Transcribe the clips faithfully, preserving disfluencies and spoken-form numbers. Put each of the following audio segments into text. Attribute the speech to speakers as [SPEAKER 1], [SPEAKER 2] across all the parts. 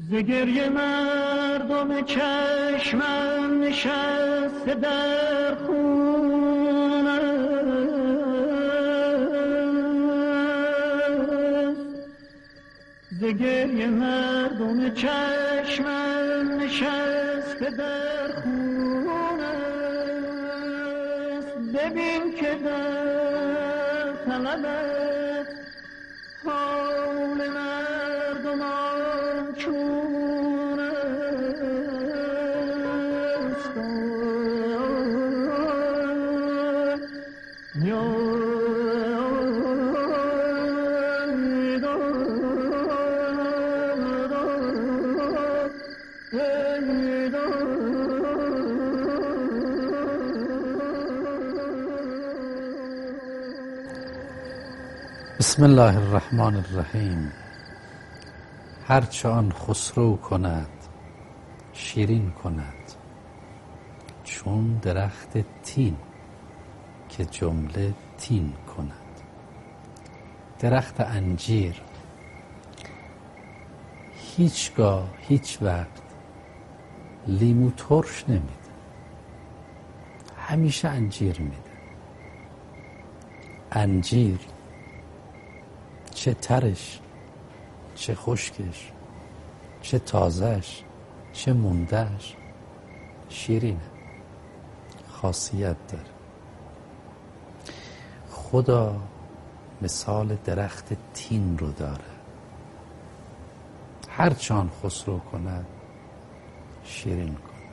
[SPEAKER 1] ز گریه مردم چشمم نشسته در خون است، ز گریه مردم چشمم نشسته در خون است. ببین که در طلبت حال مردمان چون است.
[SPEAKER 2] بسم الله الرحمن الرحیم. هرچه آن خسرو کند شیرین کند، چون درخت تین که جمله تین کند. درخت انجیر هیچگاه هیچ وقت لیمو ترش نمیده، همیشه انجیر میده. انجیر چه ترش، چه خشکش، چه تازش، چه موندهش، شیرینه، خاصیت داره. خدا مثال درخت تین رو داره، هر چان خسرو کند شیرین کند.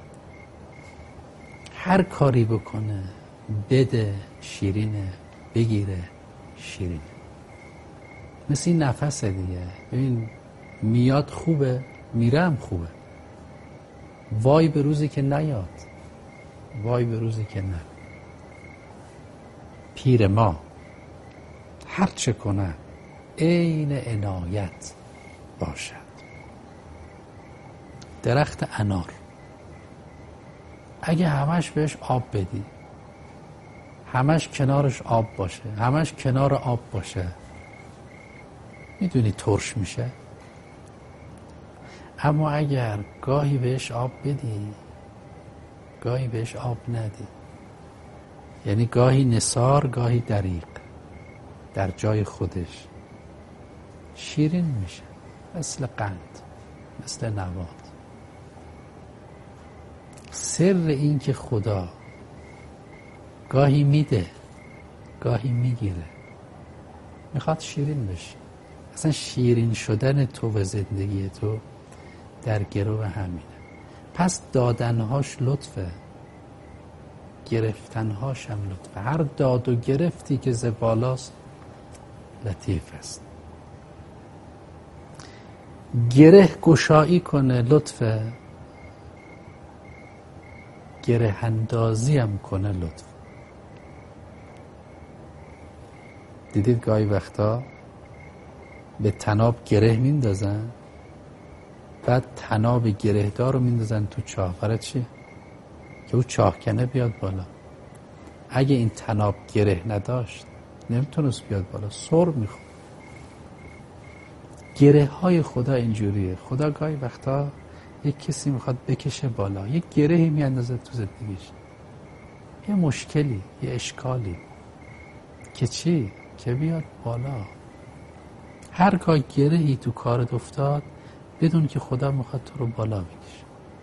[SPEAKER 2] هر کاری بکنه بده شیرینه، بگیره شیرینه. مثل این نفسه دیگه. ببین میاد خوبه، میره هم خوبه. وای به روزی که نیاد، وای به روزی که نه. پیر ما هر چه کنه عین عنایت باشد. درخت انار اگه همش بهش آب بدی، همش کنارش آب باشه، همش کنار آب باشه، میدونی ترش میشه. اما اگر گاهی بهش آب بدی، گاهی بهش آب ندی، یعنی گاهی نثار گاهی دریغ، در جای خودش شیرین میشه، مثل قند، مثل نبات. سر این که خدا گاهی میده گاهی میگیره، میخواد شیرین بشه. اصلا شیرین شدن تو و زندگی تو در گرو همینه. پس دادنهاش لطفه، گرفتنهاش هم لطفه. هر داد و گرفتی که ز بالاست لطیف است. گره گشایی کنه لطفه، گره اندازی هم کنه لطفه. دیدید گاهی وقتا به تناب گره میندازن، بعد تناب گره دار رو میندازن تو چاه. برای چی؟ که او چاهکنه بیاد بالا. اگه این تناب گره نداشت نمیتونست بیاد بالا، سر میخورد. گره های خدا اینجوریه. خدا گاهی وقتا یک کسی میخواد بکشه بالا، یک گرهی میاندازه تو زندگیش، یه مشکلی، یه اشکالی، که چی؟ که بیاد بالا. هرگاه گرهی تو کارت افتاد بدون که خدا میخواد تو رو بالا بکشه.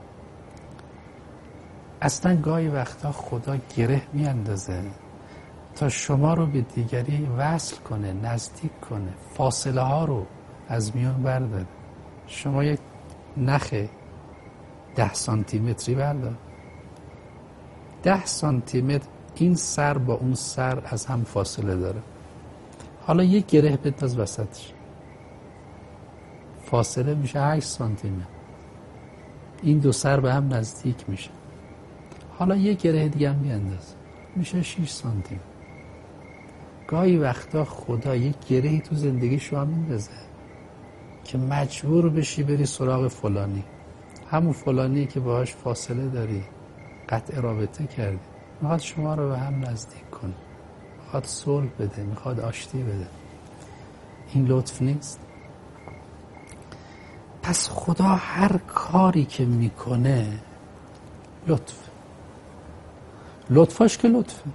[SPEAKER 2] اصلا گاهی وقتا خدا گره میاندازه تا شما رو به دیگری وصل کنه، نزدیک کنه، فاصله ها رو از میان برداره. شما یک نخ ده سانتی متری بردار، ده سانتی متر این سر با اون سر از هم فاصله داره. حالا یک گره بنداز وسطش، فاصله میشه هشت سانتی متر. این دو سر به هم نزدیک میشه. حالا یک گره دیگه هم بینداز، میشه شش سانتی متر. گاهی وقتا خدا یک گرهی تو زندگی شما میندازه که مجبور بشی بری سراغ فلانی، همون فلانی که باهاش فاصله داری، قطع رابطه کردی. میخواد شما رو به هم نزدیک کنه، میخواد صلح بده، میخواد آشتی بده. این لطف نیست؟ پس خدا هر کاری که میکنه لطف، لطفاش که لطفه،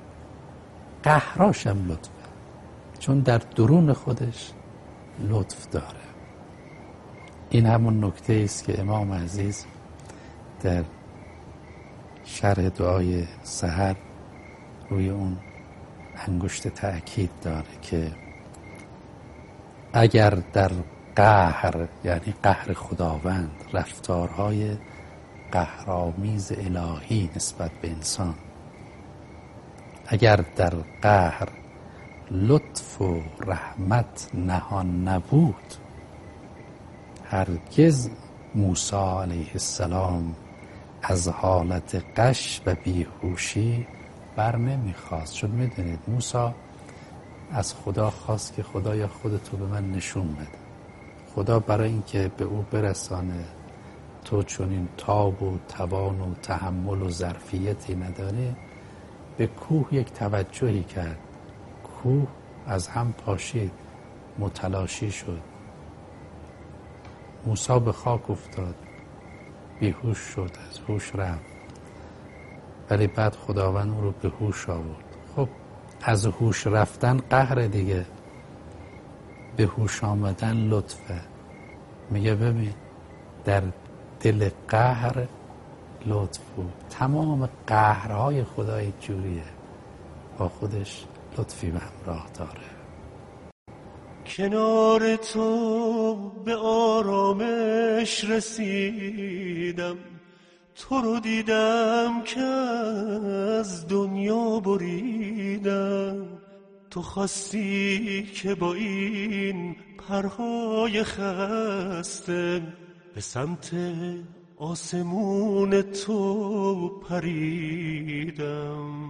[SPEAKER 2] قهراش هم لطفه، چون در درون خودش لطف داره. این همون نکته است که امام عزیز در شرح دعای سحر روی اون انگشت تأکید داره که اگر در قهر، یعنی قهر خداوند، رفتارهای قهرآمیز الهی نسبت به انسان، اگر در قهر لطف و رحمت نهان نبود، هرگز موسی علیه السلام از حالت غش و بیهوشی بر نمیخواست. چون میدونید موسی از خدا خواست که خدایا خودتو به من نشون بده. خدا برای اینکه به او برسانه تو چون این تاب و توان و تحمل و ظرفیتی نداره، به کوه یک توجهی کرد. کوه از هم پاشید، متلاشی شد، موسی به خاک افتاد، بیهوش شد، از هوش رفت. ولی بعد خداوند او رو به هوش آورد. خب از هوش رفتن قهر دیگه، به هوش آمدن لطفه. میگه ببین در دل قهر لطف بود. تمام قهرهای خدا یک جوریه، با خودش لطفی به همراه داره.
[SPEAKER 3] کنار تو به آرامش رسیدم، تو رو دیدم که از دنیا بریدم. تو خواستی که با این پرهای خسته به سمت آسمون تو پریدم.